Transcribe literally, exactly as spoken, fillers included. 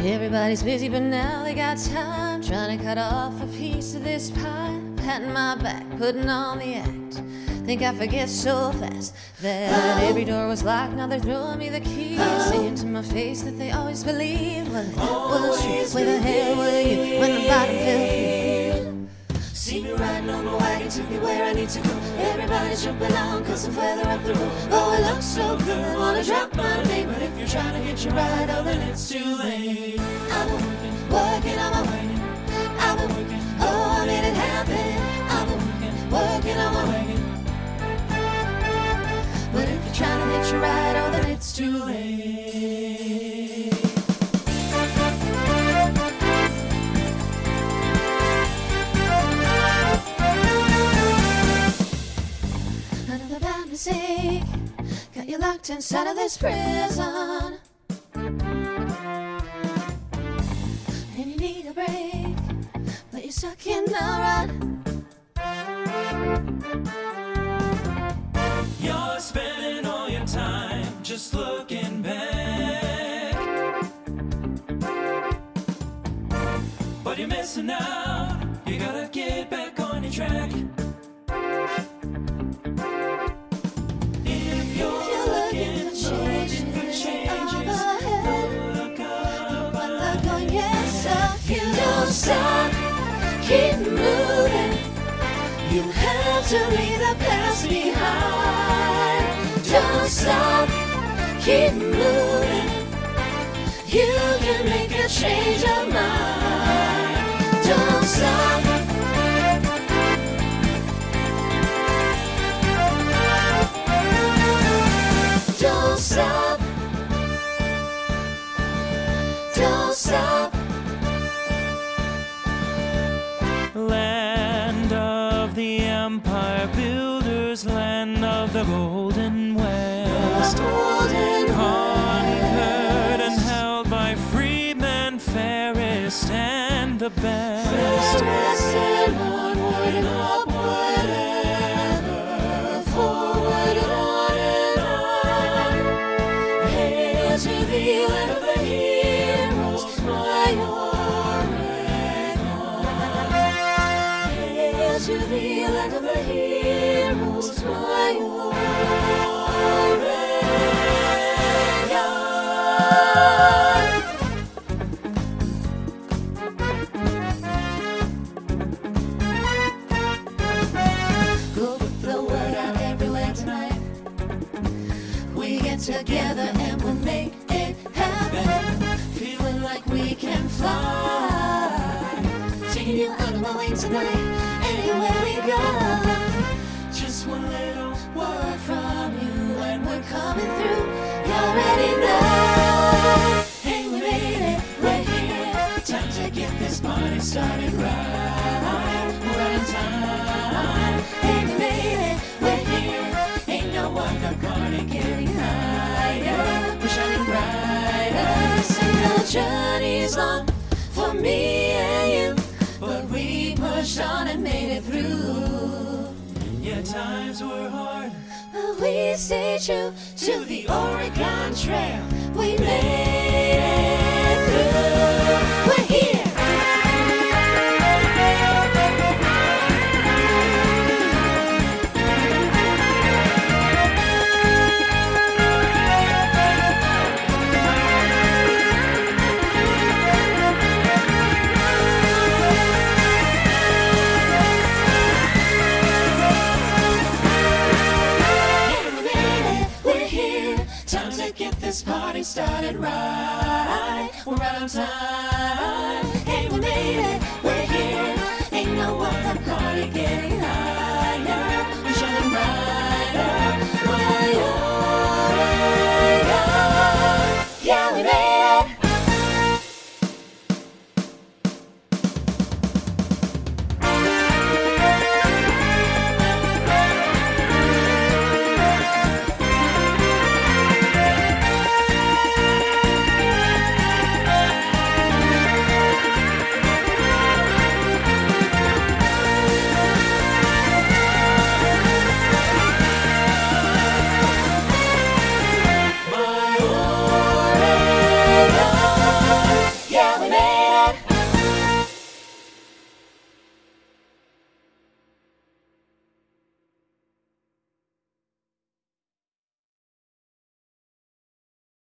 Everybody's busy, but now they got time, trying to cut off a piece of this pie. Patting my back, putting on the act. Think I forget so fast that every door was locked, now they're throwing me the keys, saying to my face that they always believed. Well, if that was true, where the hell were you when the bottom fell through? See me riding on my wagon, took me where I need to go. Everybody's jumping on, cause I'm further up the road. Oh, it looks so good, wanna drop my name, but if you're trying to get your ride, oh, then it's too late. I've been working, working on my wagon. I've been working, oh, I made it happen. I've been working, working on my wagon. But if you're trying to hitch a ride, oh, then it's too late. Another bad mistake got you locked inside of this prison, and you need a break, but you're stuck in the rut. You're spending all your time just looking back, but you're missing out. You gotta get back on your track. If you're, if you're looking, looking for changes, for changes look up, look on yourself. You don't stop, keep moving. You have to leave the past behind. Don't stop, keep moving. You can make a change of mind. Don't stop. Don't stop. Don't stop. Land of the empire builders, land of the golden west, Golden conquered and held by freemen, fairest and the best. Fairest and onward and upward ever, forward and on and on. Hail to the land of the heroes, my Oregon. Hail to the land of the heroes, my Oregon. Go put the word out everywhere tonight. We get together and we'll make it happen. Feeling like we can fly. Taking you out of my way tonight, anywhere we go. Just one little word from you and we're coming through. You already know. Hey, we made it, we're here. Time to get this party started right. We're out of time. Hey, we made it, we're here. Ain't no other party getting higher. We're shining brighter. Say the journey's long for me and you, but we pushed on and made it through. Yeah, times were hard, but we stayed true to the Oregon Trail. We made it through. We're here. This party started right. We're out on time. Hey, we made it.